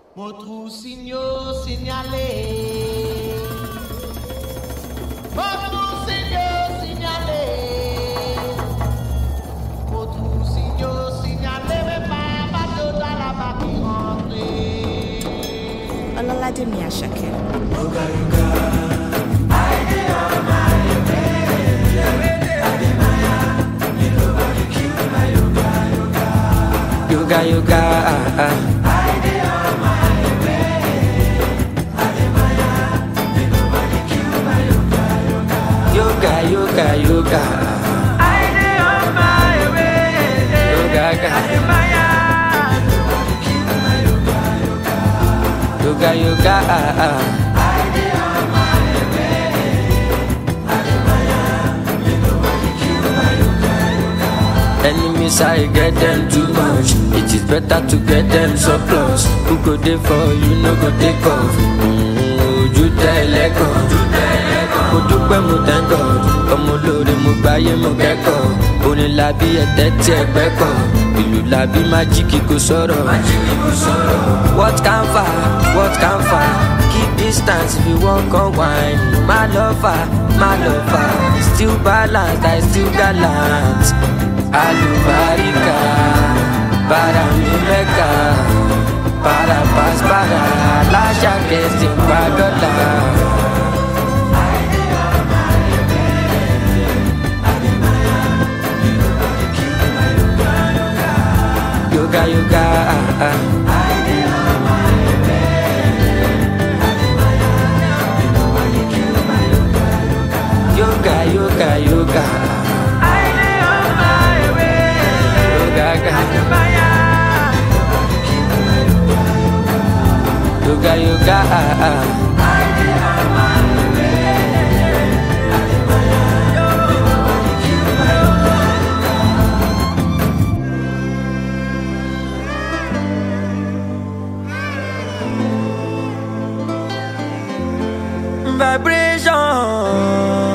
Outro senhor sinalei. Outro senhor sinalei. Outro senhor sinalei. Mais pas toda la vague rentrée. Ololade Miyashake. Yoga yoga, I dey on my way. Ademaya, may nobody kill my yoga yoga. Yoga yoga, I dey on my way. Ademaya, may nobody kill my yoga yoga. Yoga yoga yoga, I dey on my way. Yoga yoga, Ademaya, may nobody kill my yoga yoga. Yoga yoga, I dey on my way. Ademaya, may nobody kill my yoga yoga. Enemies I get them too much. It is better to get them surplus. Who go dey for you no go take off. Ojú tẹ́lẹ̀ kan, mo dúpẹ́ mo thank God. Ọmọ olóore mo gbáyé mo kẹ́kọ̀ọ́. Orin làbí ẹ̀tẹ́ tí ẹgbẹ́ kọ̀. Ìlú làbí májíkì kò sọ̀rọ̀. What can far? What can far? Keep distance if you wan come wine. My lover, still balanced, I still gallant. Alubarika, para mi Mecca, para paz, para la chaqueta sin pagola. Yoga yoga, yoga yoga yoga. Yoga yoga, vibration.